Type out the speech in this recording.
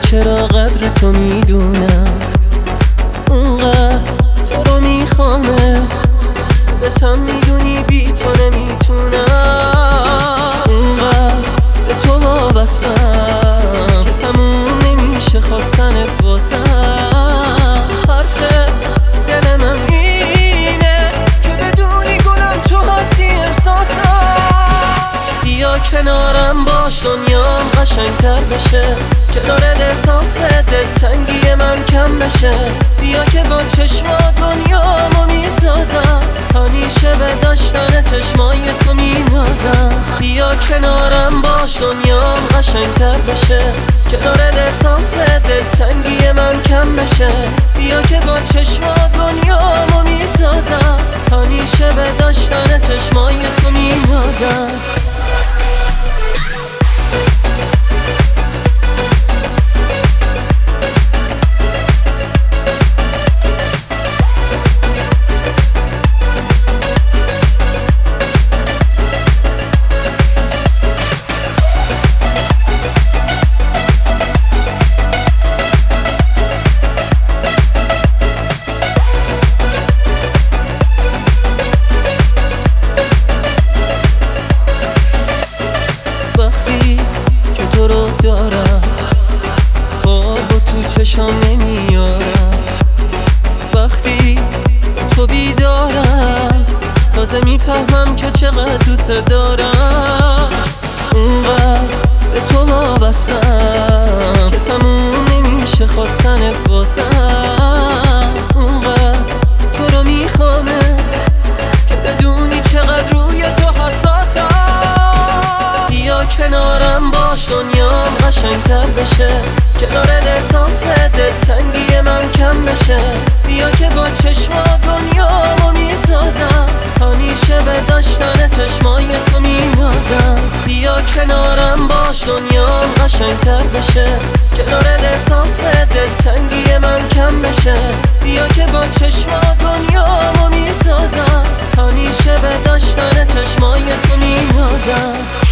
چرا قدر تو میدونم، اونقدر تو رو میخوامت، خودتم میدونی بی تو نمیتونم. اونقدر به تو وابستم که تموم نمیشه خواستنت واسم. حرف دل من اینه که بدونی گلم تو هستی احساسم. بیا کنارم باش دنیام قشنگتر بشه، کنارت احساس دلتنگی من کم بشه. بیا که با چشمات دنیامو میسازم، همیشه به داشتن چشمای تو مینازم. بیا کنارم باش دنیام قشنگتر بشه، کنارت احساس دلتنگی من کم بشه. بیا که با چشمات دنیامو میسازم، همیشه به داشتن چشمای تو مینازم. وقتی که تو رو دارم خواب و تو چشم نمیارم، وقتی تو بیدارم تازه میفهمم که چقدر دوست دارم. اونقدر به تو وابستم که تموم نمیشه خواستنت واسم. اونقدر تو رو میخوامت که بدونی چقدر روی تو حساسم. بیا کنارم باش دنیام قشنگتر بشه، کنارت احساس دلتنگی من کم بشه. بیا که با چشمات دنیامو میسازم، همیشه به داشتن چشمای تو مینازم. بیا کنارم باش دنیام قشنگتر بشه، کنارت احساس دلتنگی من کم بشه. بیا که با چشمات دنیامو میسازم، همیشه به داشتن چشمای تو مینازم.